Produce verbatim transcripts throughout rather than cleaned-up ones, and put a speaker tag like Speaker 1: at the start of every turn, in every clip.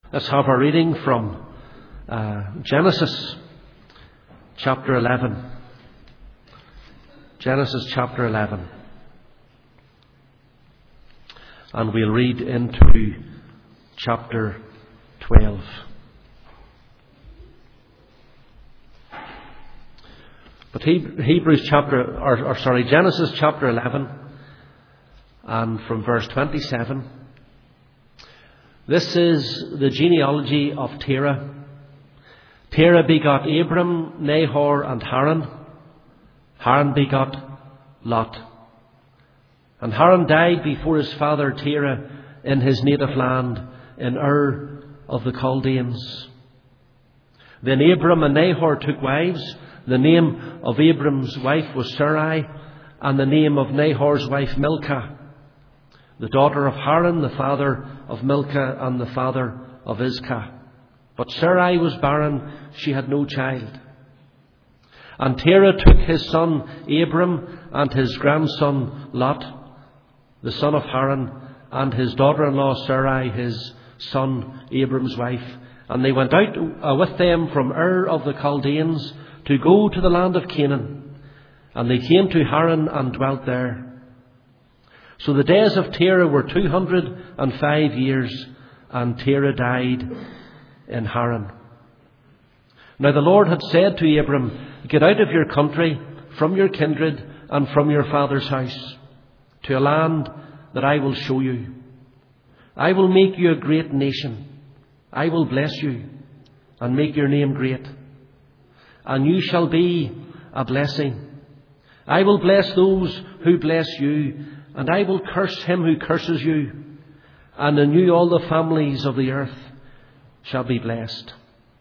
Speaker 1: Let's have a reading from uh, Genesis chapter eleven. Genesis chapter eleven. And we'll read into chapter twelve. But Hebrews chapter, or, or sorry, Genesis chapter eleven, and from verse twenty-seven. This is the genealogy of Terah. Terah begot Abram, Nahor, and Haran. Haran begot Lot. And Haran died before his father Terah in his native land, in Ur of the Chaldeans. Then Abram and Nahor took wives. The name of Abram's wife was Sarai, and the name of Nahor's wife Milcah, the daughter of Haran, the father of Milcah and the father of Iscah. But Sarai was barren, she had no child. And Terah took his son Abram and his grandson Lot, the son of Haran, and his daughter-in-law Sarai, his son Abram's wife, and they went out uh, with them from Ur of the Chaldeans to go to the land of Canaan. And they came to Haran and dwelt there. So the days of Terah were two hundred and five years, and Terah died in Haran. Now the Lord had said to Abram, "Get out of your country, from your kindred, and from your father's house, to a land that I will show you. I will make you a great nation. I will bless you, and make your name great. And you shall be a blessing. I will bless those who bless you, and I will curse him who curses you. And in you all the families of the earth shall be blessed."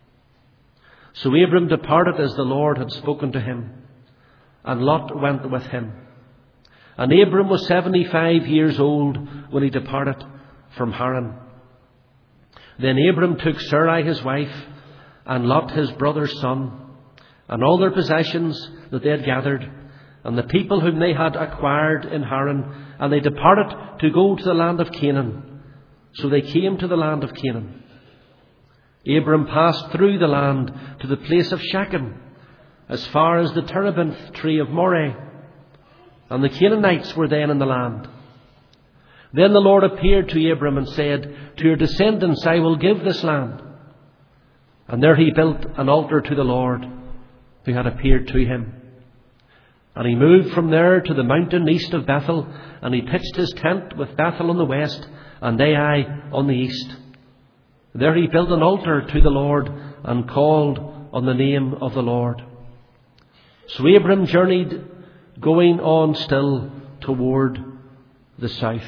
Speaker 1: So Abram departed as the Lord had spoken to him, and Lot went with him. And Abram was seventy-five years old when he departed from Haran. Then Abram took Sarai his wife, and Lot his brother's son, and all their possessions that they had gathered, and the people whom they had acquired in Haran, and they departed to go to the land of Canaan. So they came to the land of Canaan. Abram passed through the land to the place of Shechem, as far as the terebinth tree of Moreh, and the Canaanites were then in the land. Then the Lord appeared to Abram and said, "To your descendants I will give this land." And there he built an altar to the Lord, who had appeared to him. And he moved from there to the mountain east of Bethel, and he pitched his tent with Bethel on the west, and Ai on the east. There he built an altar to the Lord, and called on the name of the Lord. So Abram journeyed, going on still toward the south.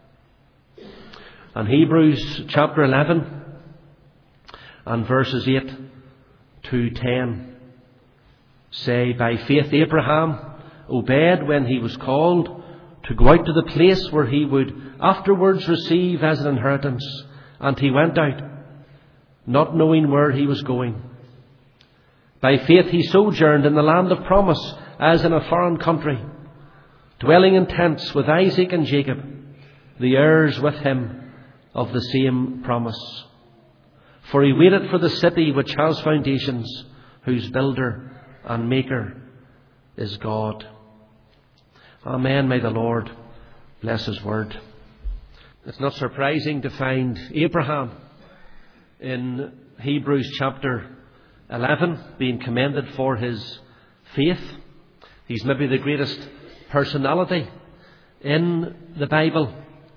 Speaker 1: And Hebrews chapter eleven, and verses eight to ten say, "By faith Abraham obeyed when he was called to go out to the place where he would afterwards receive as an inheritance. And he went out, not knowing where he was going. By faith he sojourned in the land of promise, as in a foreign country, dwelling in tents with Isaac and Jacob, the heirs with him of the same promise. For he waited for the city which has foundations, whose builder and maker is God." Amen. May the Lord bless his word. It's not surprising to find Abraham in Hebrews chapter eleven being commended for his faith. He's maybe the greatest personality in the Bible.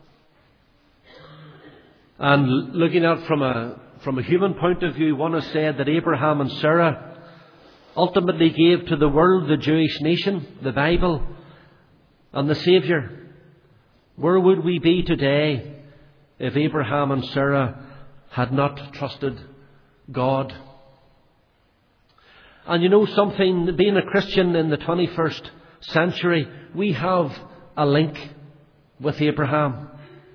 Speaker 1: And looking at it from a from a human point of view, one has said that Abraham and Sarah ultimately gave to the world the Jewish nation, the Bible, and the Saviour. Where would we be today if Abraham and Sarah had not trusted God? And you know something, being a Christian in the twenty-first century, we have a link with Abraham.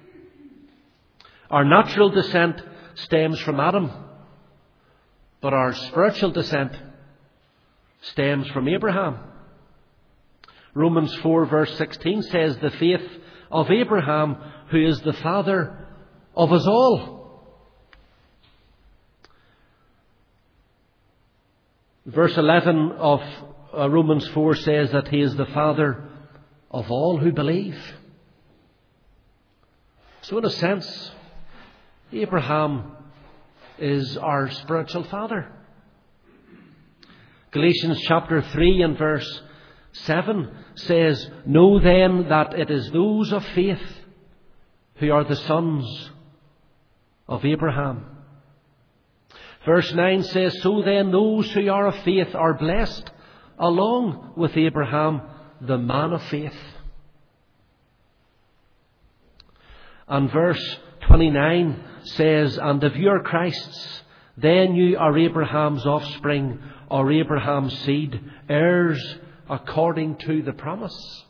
Speaker 1: Our natural descent stems from Adam, but our spiritual descent stems from Abraham. Romans four verse sixteen says, "The faith of Abraham, who is the father of us all." Verse eleven of uh, Romans four says that He is the Father of all who believe. So in a sense, Abraham is our spiritual father. Galatians chapter three and verse seven says, "Know then that it is those of faith who are the sons of Abraham." Verse nine says, "So then those who are of faith are blessed along with Abraham, the man of faith." And verse twenty-nine says, "And if you are Christ's, then you are Abraham's offspring, or Abraham's seed, heirs according to the promise."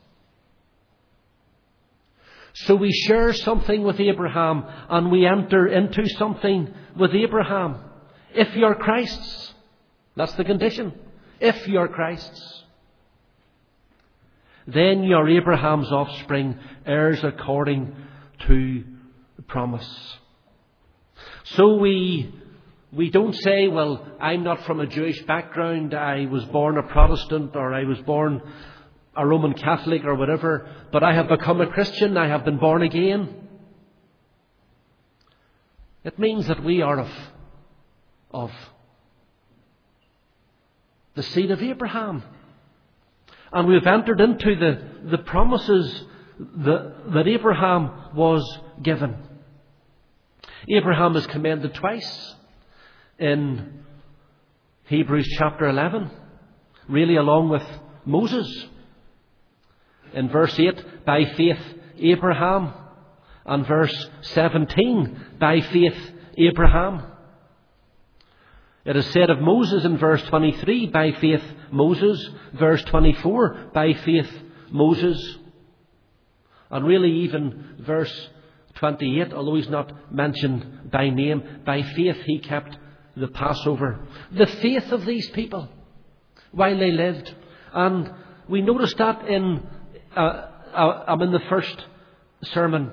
Speaker 1: So we share something with Abraham, and we enter into something with Abraham. If you're Christ's, that's the condition. If you're Christ's, then you're Abraham's offspring, heirs according to the promise. So we we don't say, well, I'm not from a Jewish background, I was born a Protestant, or I was born a Roman Catholic, or whatever, but I have become a Christian, I have been born again. It means that we are of of the seed of Abraham. And we've entered into the, the promises that, that Abraham was given. Abraham is commended twice in Hebrews chapter eleven, really along with Moses. In verse eight, by faith Abraham, and verse seventeen, by faith Abraham. It is said of Moses in verse twenty-three, by faith Moses. Verse twenty-four, by faith Moses. And really even verse twenty-eight, although he's not mentioned by name, by faith he kept the Passover. The faith of these people while they lived. And we noticed that in, uh, uh, um, in the first sermon.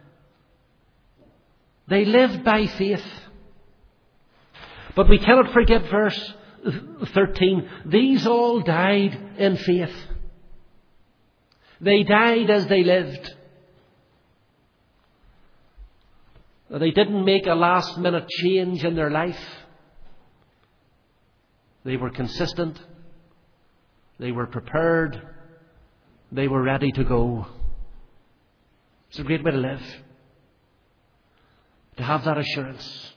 Speaker 1: They lived by faith. But we cannot forget verse thirteen. These all died in faith. They died as they lived. They didn't make a last minute change in their life. They were consistent. They were prepared. They were ready to go. It's a great way to live. To have that assurance.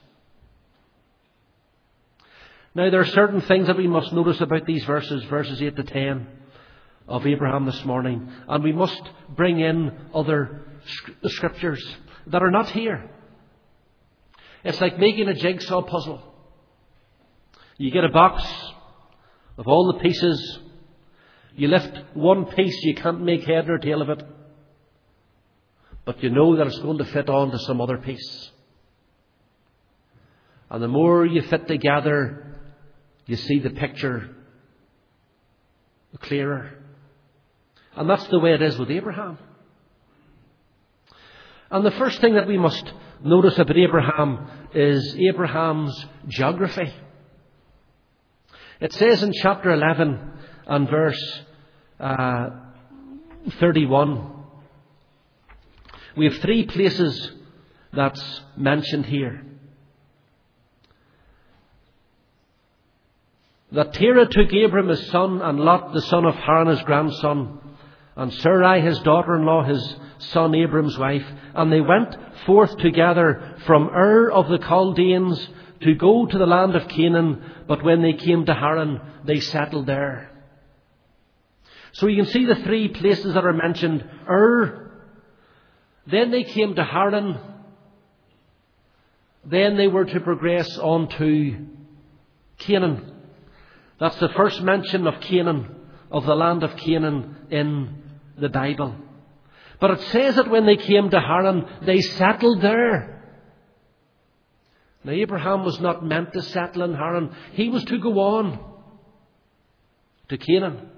Speaker 1: Now, there are certain things that we must notice about these verses, verses eight to ten of Abraham this morning. And we must bring in other scriptures that are not here. It's like making a jigsaw puzzle. You get a box of all the pieces. You lift one piece, you can't make head nor tail of it. But you know that it's going to fit onto some other piece. And the more you fit together, you see the picture clearer. And that's the way it is with Abraham. And the first thing that we must notice about Abraham is Abraham's geography. It says in chapter eleven and verse uh, thirty-one, we have three places that's mentioned here. That Terah took Abram his son, and Lot the son of Haran his grandson, and Sarai his daughter-in-law, his son Abram's wife, and they went forth together from Ur of the Chaldeans to go to the land of Canaan, but when they came to Haran, they settled there. So you can see the three places that are mentioned. Ur, then they came to Haran, then they were to progress on to Canaan. That's the first mention of Canaan, of the land of Canaan in the Bible. But it says that when they came to Haran, they settled there. Now, Abraham was not meant to settle in Haran. He was to go on to Canaan.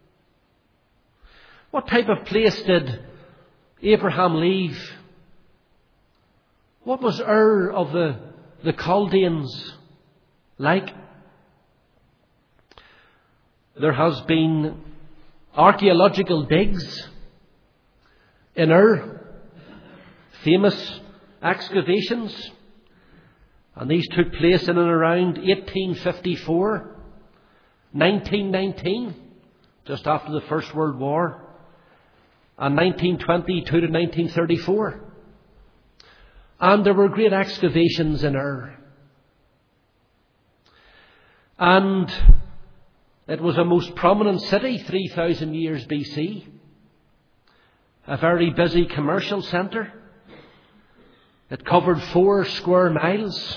Speaker 1: What type of place did Abraham leave? What was Ur of the, the Chaldeans like? there has been archaeological digs in Ur, famous excavations, and these took place in and around eighteen fifty-four, nineteen nineteen, just after the First World War, and nineteen twenty-two to nineteen thirty-four. And there were great excavations in Ur. And it was a most prominent city, three thousand years B C. A very busy commercial centre. It covered four square miles.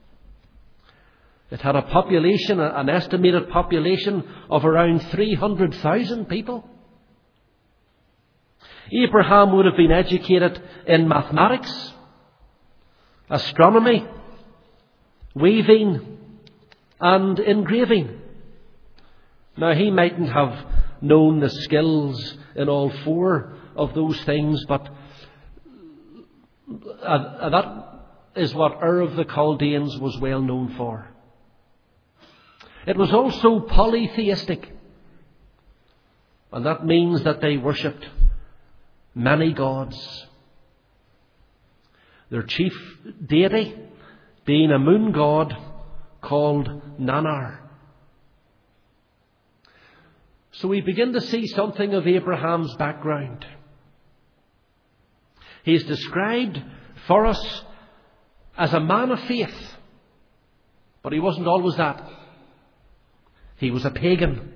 Speaker 1: It had a population, an estimated population of around three hundred thousand people. Abraham would have been educated in mathematics, astronomy, weaving, and engraving. Now, he mightn't have known the skills in all four of those things, but uh, that is what Ur of the Chaldeans was well known for. It was also polytheistic, and that means that they worshipped many gods. Their chief deity being a moon god called Nannar. So we begin to see something of Abraham's background. He is described for us as a man of faith, but he wasn't always that. He was a pagan.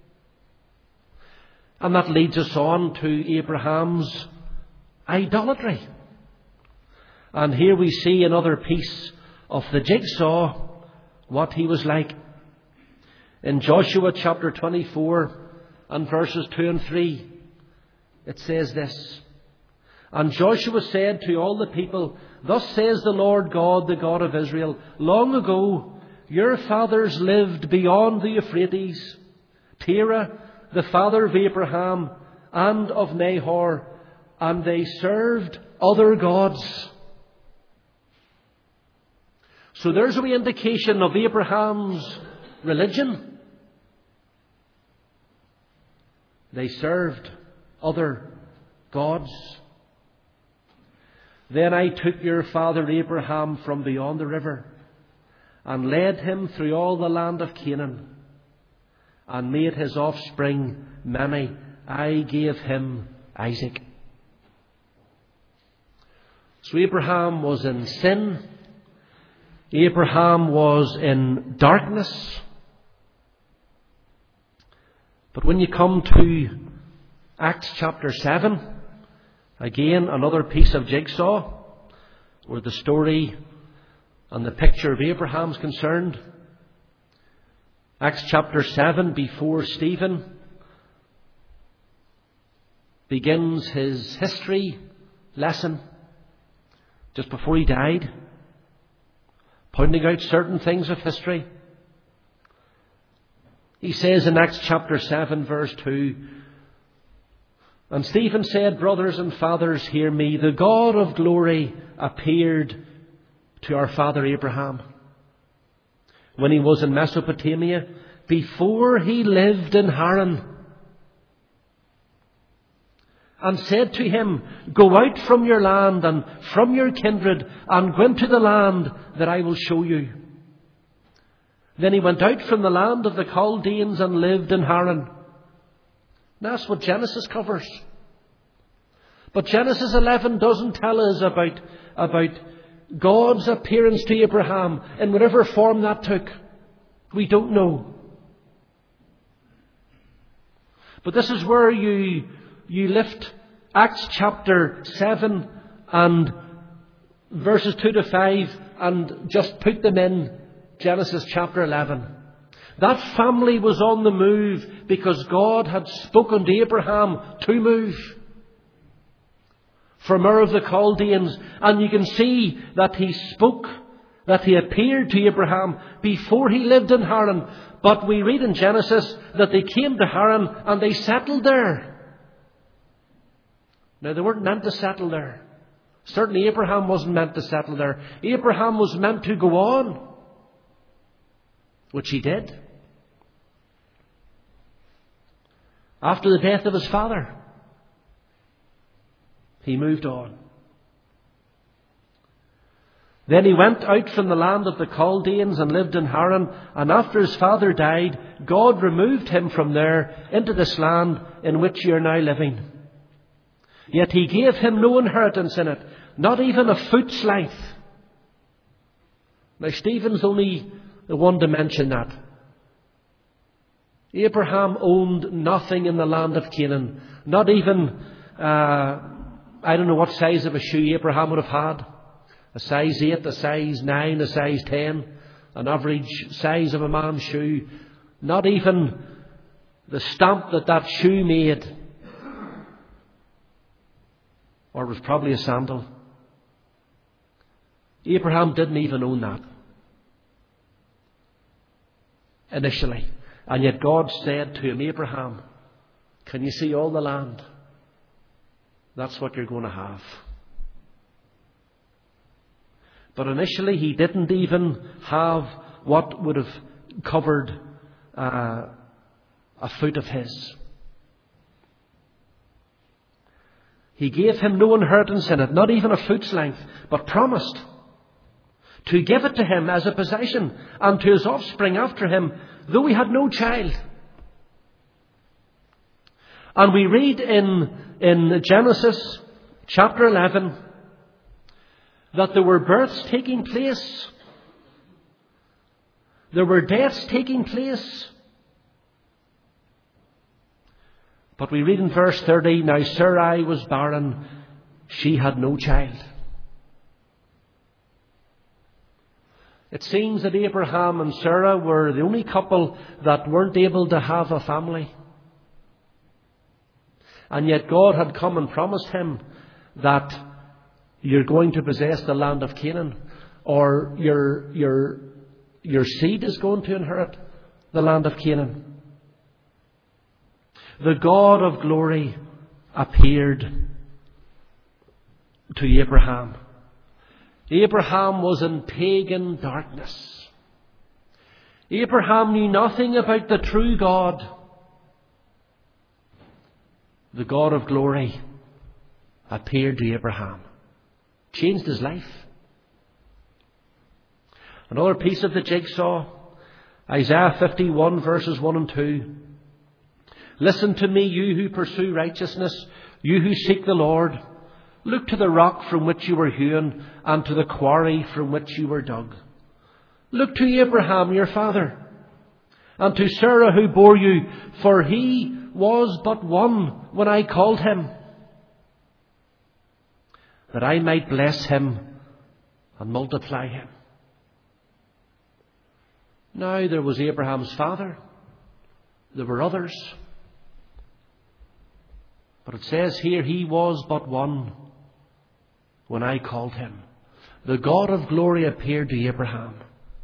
Speaker 1: And that leads us on to Abraham's idolatry. And here we see another piece of the jigsaw, what he was like. In Joshua chapter twenty-four and verses two and three, it says this: And Joshua said to all the people, Thus says the Lord God, the God of Israel, Long ago your fathers lived beyond the Euphrates, Terah, the father of Abraham and of Nahor, and they served other gods. So there's a wee indication of Abraham's religion. They served other gods. Then I took your father Abraham from beyond the river and led him through all the land of Canaan and made his offspring many. I gave him Isaac. So Abraham was in sin. Abraham was in darkness. But when you come to Acts chapter seven, again another piece of jigsaw where the story and the picture of Abraham is concerned. Acts chapter seven, before Stephen begins his history lesson, just before he died, pointing out certain things of history. He says in Acts chapter seven, verse two, And Stephen said, Brothers and fathers, hear me. The God of glory appeared to our father Abraham when he was in Mesopotamia, before he lived in Haran, and said to him, Go out from your land and from your kindred and go into the land that I will show you. Then he went out from the land of the Chaldeans and lived in Haran. That's what Genesis covers. But Genesis eleven doesn't tell us about, about God's appearance to Abraham in whatever form that took. We don't know. But this is where you, you lift Acts chapter seven and verses two to five and just put them in Genesis chapter eleven. That family was on the move because God had spoken to Abraham to move from Ur of the Chaldeans. And you can see that he spoke, that he appeared to Abraham before he lived in Haran. But we read in Genesis that they came to Haran and they settled there. Now, they weren't meant to settle there. Certainly Abraham wasn't meant to settle there. Abraham was meant to go on, which he did. after the death of his father. He moved on. Then he went out from the land of the Chaldeans and lived in Haran. And after his father died, God removed him from there into this land in which you are now living. Yet he gave him no inheritance in it, not even a foot's length. Now Stephen's only the one to mention that. Abraham owned nothing in the land of Canaan. Not even, uh, I don't know what size of a shoe Abraham would have had. A size eight, a size nine, a size ten. An average size of a man's shoe. Not even the stamp that that shoe made. Or it was probably a sandal. Abraham didn't even own that. Initially. And yet God said to him, Abraham, can you see all the land? That's what you're going to have. But initially he didn't even have what would have covered uh, a foot of his. He gave him no inheritance in it, not even a foot's length, but promised to give it to him as a possession and to his offspring after him, though he had no child. And we read in, in Genesis chapter eleven that there were births taking place. There were deaths taking place. But we read in verse thirty, now Sarai was barren, she had no child. It seems that Abraham and Sarah were the only couple that weren't able to have a family. And yet God had come and promised him that you're going to possess the land of Canaan, or your, your, your seed is going to inherit the land of Canaan. The God of glory appeared to Abraham. Abraham was in pagan darkness. Abraham knew nothing about the true God. The God of glory appeared to Abraham. Changed his life. Another piece of the jigsaw, Isaiah fifty-one verses one and two. Listen to me, you who pursue righteousness, you who seek the Lord. Look to the rock from which you were hewn, and to the quarry from which you were dug. Look to Abraham your father, and to Sarah who bore you, for he was but one when I called him, that I might bless him and multiply him. Now there was Abraham's father. There were others. But it says here, he was but one when I called him. The God of glory appeared to Abraham.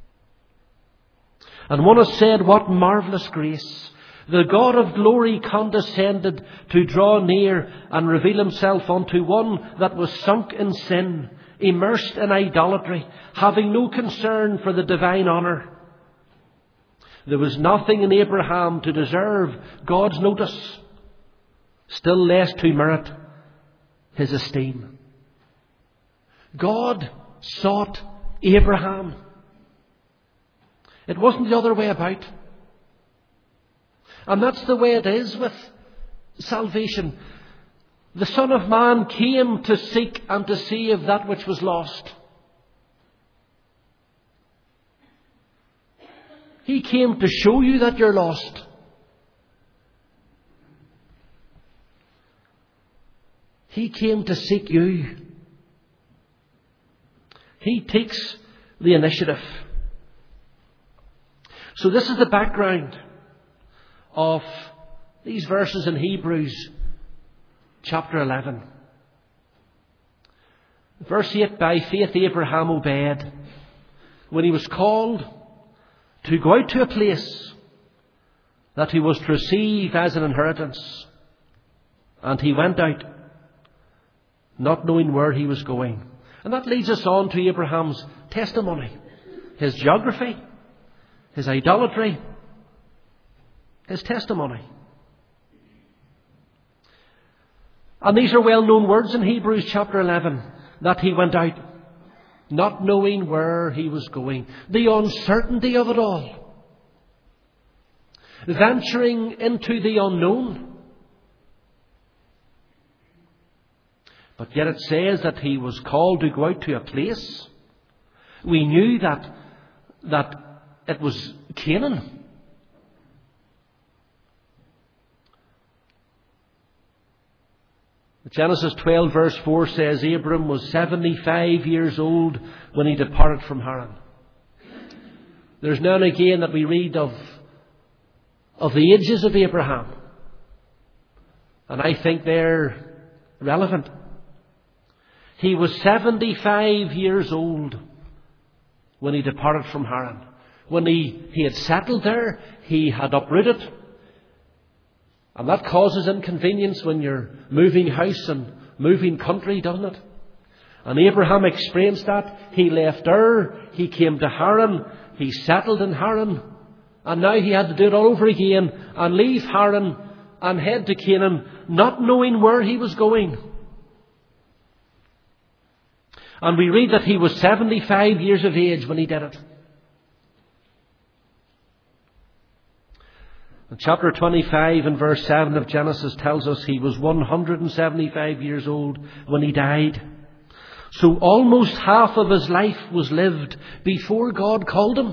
Speaker 1: And one has said, what marvellous grace. The God of glory condescended to draw near and reveal himself unto one that was sunk in sin, immersed in idolatry, having no concern for the divine honour. There was nothing in Abraham to deserve God's notice, still less to merit his esteem. God sought Abraham. It wasn't the other way about. And that's the way it is with salvation. The Son of Man came to seek and to save that which was lost. He came to show you that you're lost. He came to seek you. He takes the initiative. So this is the background of these verses in Hebrews chapter eleven. Verse eight, by faith Abraham obeyed when he was called to go out to a place that he was to receive as an inheritance. And he went out, not knowing where he was going. And that leads us on to Abraham's testimony. His geography, his idolatry, his testimony. And these are well-known words in Hebrews chapter eleven, that he went out, not knowing where he was going. The uncertainty of it all. Venturing into the unknown. But yet it says that he was called to go out to a place. We knew that, that it was Canaan. Genesis twelve verse four says Abram was seventy-five years old when he departed from Haran. There's now and again that we read of, of the ages of Abraham. And I think they're relevant. He was seventy-five years old when he departed from Haran. When he, he had settled there, he had uprooted. And that causes inconvenience when you're moving house and moving country, doesn't it? And Abraham experienced that. He left Ur, he came to Haran, he settled in Haran, and now he had to do it all over again and leave Haran and head to Canaan, not knowing where he was going. And we read that he was seventy-five years of age when he did it. Chapter twenty-five and verse seven of Genesis tells us he was one hundred seventy-five years old when he died. So almost half of his life was lived before God called him.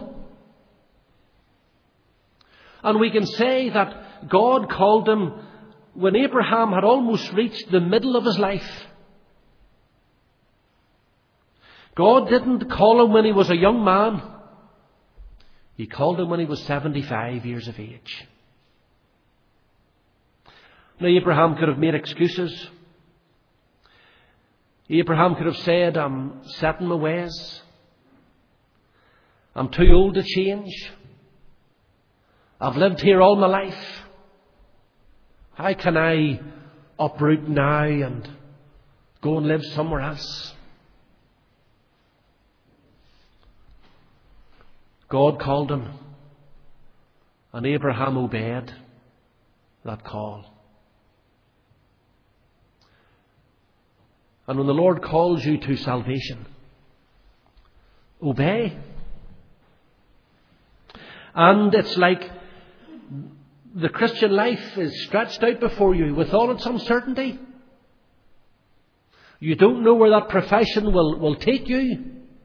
Speaker 1: And we can say that God called him when Abraham had almost reached the middle of his life. God didn't call him when he was a young man. He called him when he was seventy-five years of age. Now, Abraham could have made excuses. Abraham could have said, I'm set in my ways. I'm too old to change. I've lived here all my life. How can I uproot now and go and live somewhere else? God called him, and Abraham obeyed that call. And when the Lord calls you to salvation, obey. And it's like the Christian life is stretched out before you with all its uncertainty. You don't know where that profession will, will take you.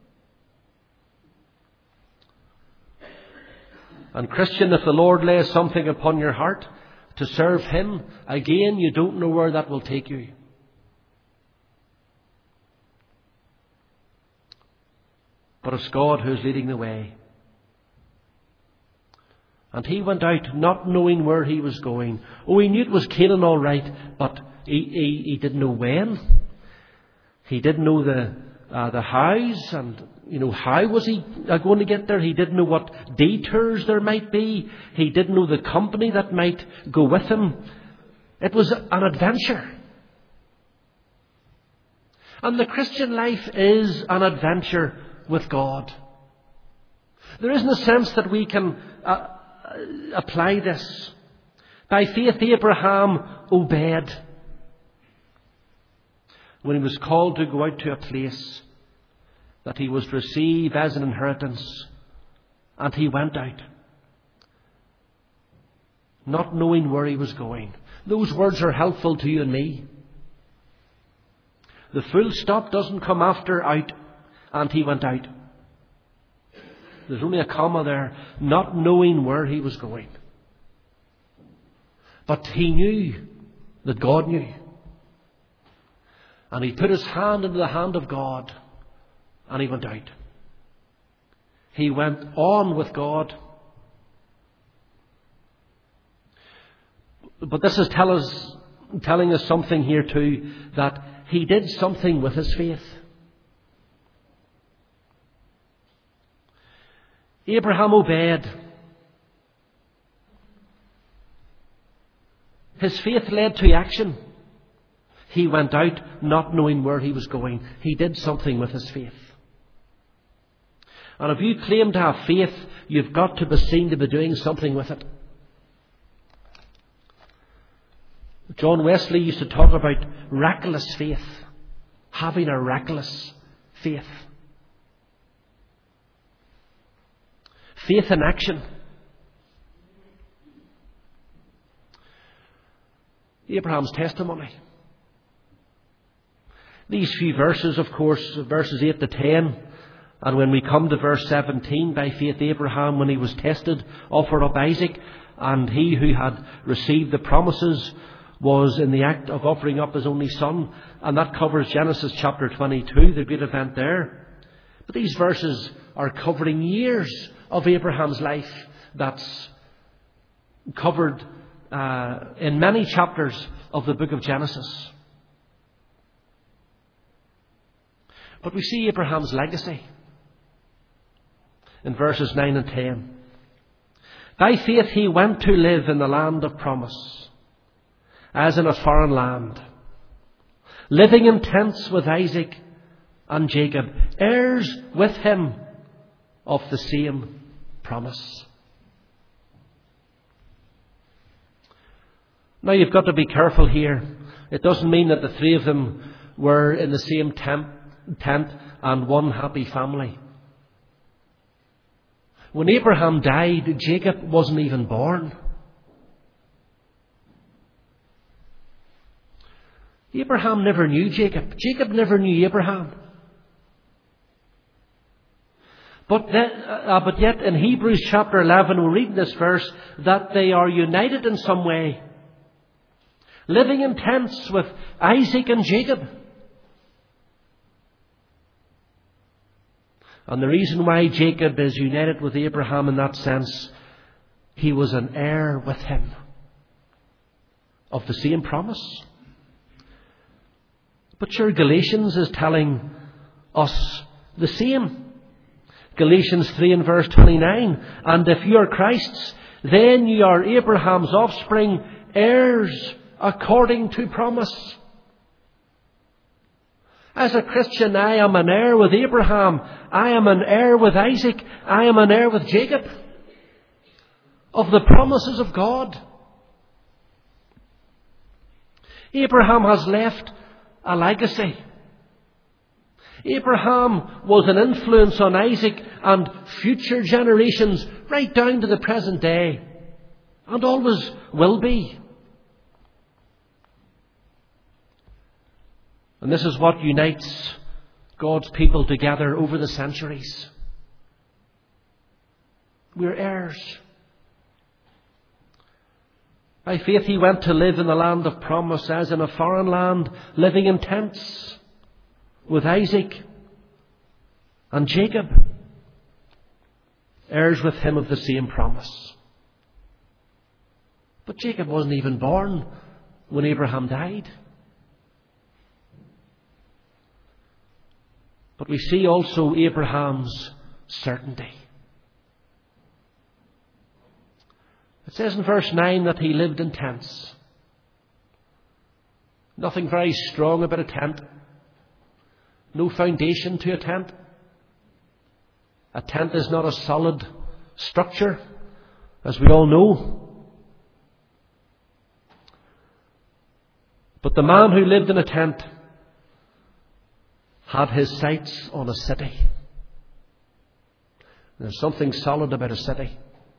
Speaker 1: And Christian, if the Lord lays something upon your heart to serve Him, again, you don't know where that will take you. But it's God who's leading the way. And he went out not knowing where he was going. Oh, he knew it was Canaan all right, but he, he, he didn't know when. He didn't know the uh, the hows, and you know, how was he uh, going to get there? He didn't know what detours there might be. He didn't know the company that might go with him. It was an adventure. And the Christian life is an adventure with God. There isn't a sense that we can uh, apply this. By faith, Abraham obeyed when he was called to go out to a place that he was to receive as an inheritance, and he went out, not knowing where he was going. Those words are helpful to you and me. The full stop doesn't come after out, and he went out. There's only a comma there, not knowing where he was going. But he knew that God knew. And he put his hand into the hand of God, and he went out. He went on with God. But this is tell us, telling us something here too, that he did something with his faith. Abraham obeyed. His faith led to action. He went out not knowing where he was going. He did something with his faith. And if you claim to have faith, you've got to be seen to be doing something with it. John Wesley used to talk about reckless faith, having a reckless faith. Faith in action. Abraham's testimony. These few verses, of course, verses eight to ten, and when we come to verse seventeen, by faith Abraham, when he was tested, offered up Isaac, and he who had received the promises was in the act of offering up his only son, and that covers Genesis chapter twenty-two, the great event there. But these verses are covering years of Abraham's life that's covered uh, in many chapters of the book of Genesis. But we see Abraham's legacy in verses nine and ten. By faith he went to live in the land of promise, as in a foreign land, living in tents with Isaac and Jacob, heirs with him of the same promise. Now you've got to be careful here. It doesn't mean that the three of them were in the same tent, tent and one happy family. When Abraham died, Jacob wasn't even born. Abraham never knew Jacob. Jacob never knew Abraham. But, that, uh, but yet in Hebrews chapter eleven, we read in this verse that they are united in some way, living in tents with Isaac and Jacob. And the reason why Jacob is united with Abraham in that sense, he was an heir with him of the same promise. But sure, Galatians is telling us the same. Galatians three and verse twenty-nine. And if you are Christ's, then you are Abraham's offspring, heirs according to promise. As a Christian, I am an heir with Abraham. I am an heir with Isaac. I am an heir with Jacob of the promises of God. Abraham has left a legacy. Abraham was an influence on Isaac and future generations right down to the present day, and always will be. And this is what unites God's people together over the centuries. We're heirs. By faith he went to live in the land of promise, as in a foreign land, living in tents with Isaac and Jacob, heirs with him of the same promise. But Jacob wasn't even born when Abraham died. But we see also Abraham's certainty. It says in verse nine that he lived in tents. Nothing very strong about a tent. No foundation to a tent. A tent is not a solid structure, as we all know. But the man who lived in a tent had his sights on a city. There's something solid about a city.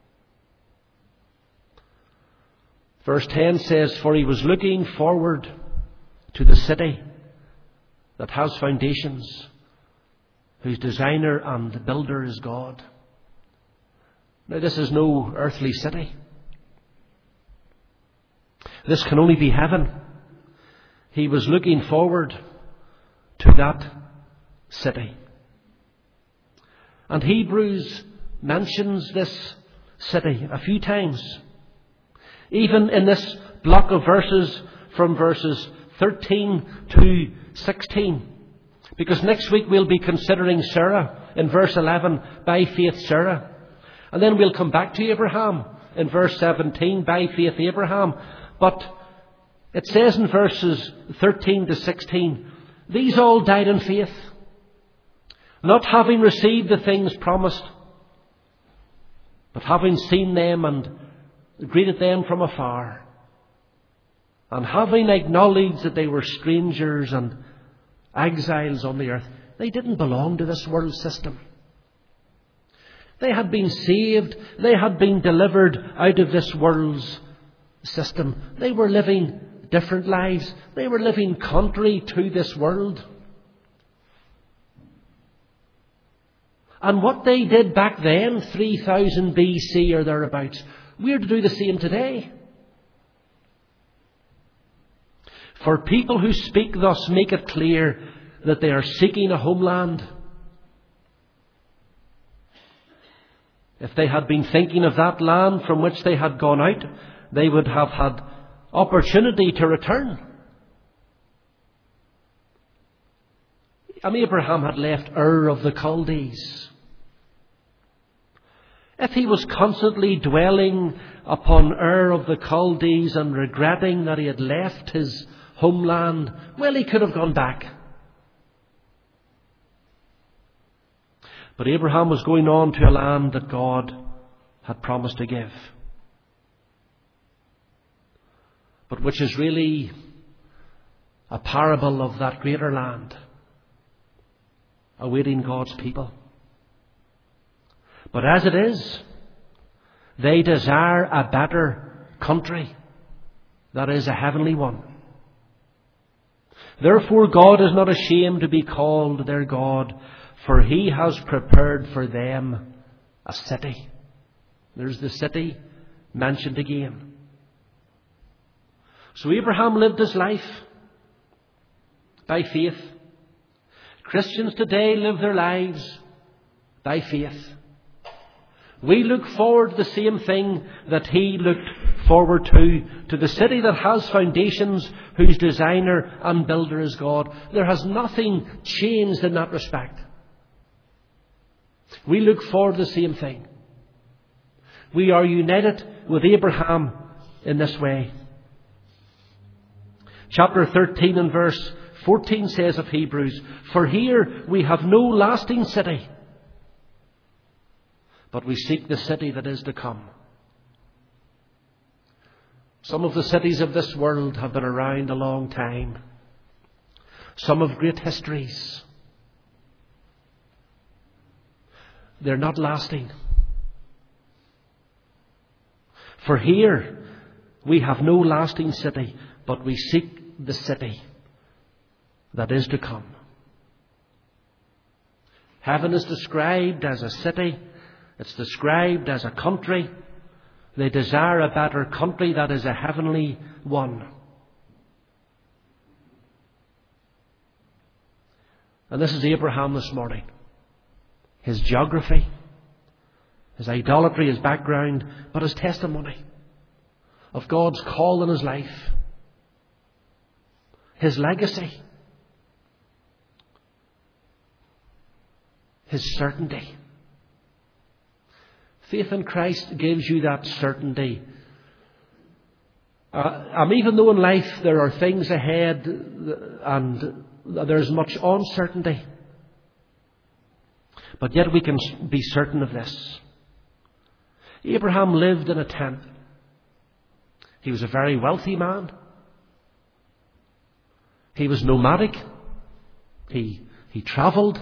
Speaker 1: Verse ten says, for he was looking forward to the city that has foundations, whose designer and builder is God. Now this is no earthly city. This can only be heaven. He was looking forward to that city. And Hebrews mentions this city a few times. Even in this block of verses from verses thirteen to sixteen. Because next week we'll be considering Sarah in verse eleven, by faith Sarah. And then we'll come back to Abraham in verse seventeen, by faith Abraham. But it says in verses thirteen to sixteen, these all died in faith, not having received the things promised, but having seen them and greeted them from afar, And having acknowledged that they were strangers and exiles on the earth, they didn't belong to this world system. They had been saved. They had been delivered out of this world's system. They were living different lives. They were living contrary to this world. And what they did back then, three thousand B C or thereabouts, we're to do the same today. For people who speak thus make it clear that they are seeking a homeland. If they had been thinking of that land from which they had gone out, they would have had opportunity to return. And Abraham had left Ur of the Chaldees. If he was constantly dwelling upon Ur of the Chaldees and regretting that he had left his homeland, well, he could have gone back. But Abraham was going on to a land that God had promised to give, but which is really a parable of that greater land awaiting God's people. But as it is, they desire a better country, that is, a heavenly one. Therefore God is not ashamed to be called their God, for He has prepared for them a city. There's the city mentioned again. So Abraham lived his life by faith. Christians today live their lives by faith. We look forward to the same thing that he looked forward to, to the city that has foundations, whose designer and builder is God. There has nothing changed in that respect. We look forward to the same thing. We are united with Abraham in this way. Chapter thirteen and verse fourteen says of Hebrews, "For here we have no lasting city, but we seek the city that is to come." Some of the cities of this world have been around a long time. Some have great histories. They're not lasting. For here we have no lasting city, but we seek the city that is to come. Heaven is described as a city. It's described as a country. They desire a better country that is a heavenly one. And this is Abraham this morning. His geography, his idolatry, his background, but his testimony of God's call in his life. His legacy. His certainty. Faith in Christ gives you that certainty. Uh, and even though in life there are things ahead and there's much uncertainty, but yet we can be certain of this. Abraham lived in a tent. He was a very wealthy man. He was nomadic. He, he travelled.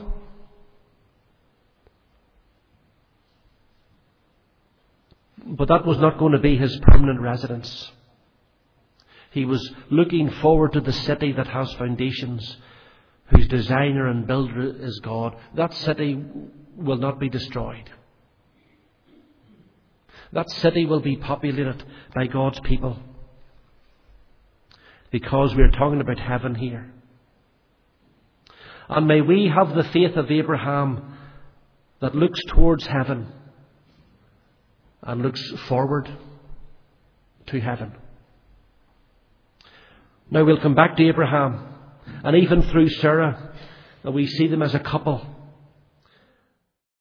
Speaker 1: But that was not going to be his permanent residence. He was looking forward to the city that has foundations, whose designer and builder is God. That city will not be destroyed. That city will be populated by God's people, because we are talking about heaven here. And may we have the faith of Abraham that looks towards heaven and looks forward to heaven. Now we'll come back to Abraham, and even through Sarah, we see them as a couple